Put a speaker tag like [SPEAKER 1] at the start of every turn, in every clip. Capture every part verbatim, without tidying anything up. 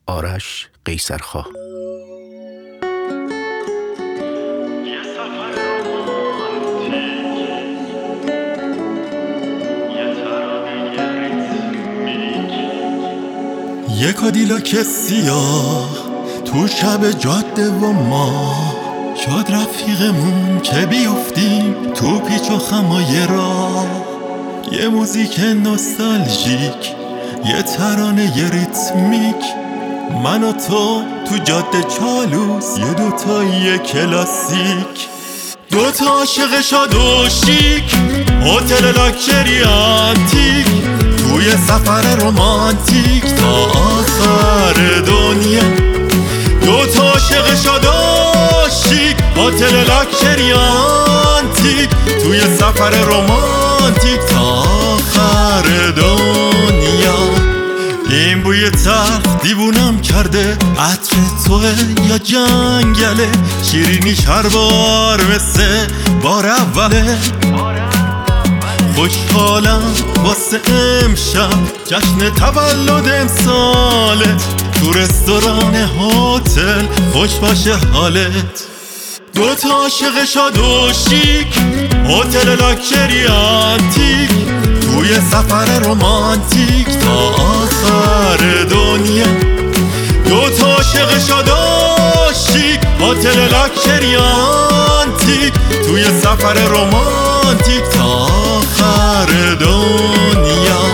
[SPEAKER 1] آرش قیصرخواه.
[SPEAKER 2] یه کادیلاک سیاه تو شب جاده و ما، شاد رفیقمون که بیفتیم تو پیچ و خمای راه. یه موزیک نوستالژیک، یه ترانه یه ریتمیک، من و تو تو جاده چالوس، یه دوتایی کلاسیک. دوتا عاشق شاد و شیک، هتل لاکچری آنتیک، توی سفر رومانتیک تا آخر دنیا. دوتا عاشق شاد و شیک، هتل لاکچری آنتیک، توی سفر رومانتیک تا آخر دنیا. این بوی تلخ دیوونم کرده، عطر توه یا جنگله، شیرینیش هر بار مثل بار اوله. خوشحالم واسه امشب، جشن تولد امساله، تو رستوران هتل خوش باشه حالت. دوتا عاشق شاد و شیک، هتل لاکچری آنتیک، توی سفر رومانتیک تا آخر دنیا. دوتا عاشق شاد و شیک، هتل لاکچری آنتیک، توی سفر رومانتیک تا آخر دنیا.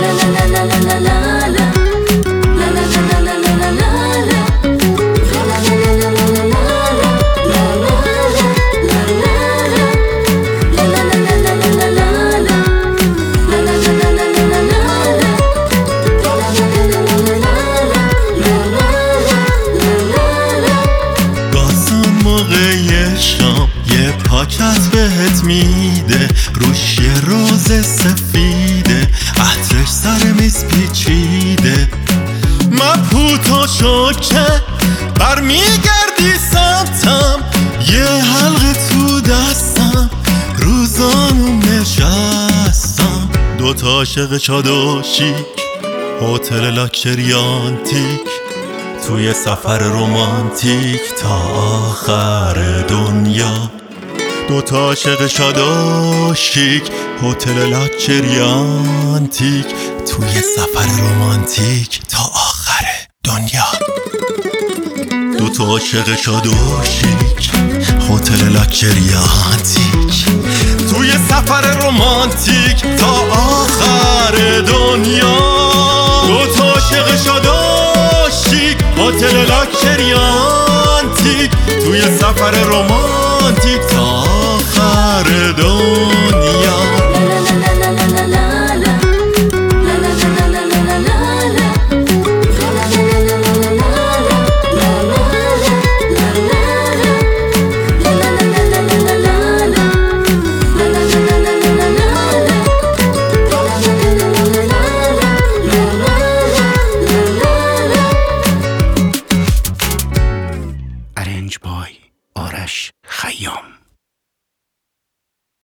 [SPEAKER 2] پاکت بهت میده، روش یه روز سفیده، عطرش سر میز پیچیده. مبهوت و شوکه برمیگردی سمتم، یه حلقه تو دستم، روزانو نشستم. دوتا عاشق شاد و شیک، هتل لاکچری آنتیک، توی سفر رومانتیک تا آخر دنیا. دوتا عاشق شاد و شیک، هتل لاکچری آنتیک، توی سفر رومانتیک تا آخر دنیا. دوتا عاشق شاد و شیک، هتل لاکچری آنتیک، توی سفر رومانتیک تا آخر دنیا. دوتا عاشق شاد و شیک، هتل لاکچری آنتیک، توی سفر رومانتیک تا آخر دنیا.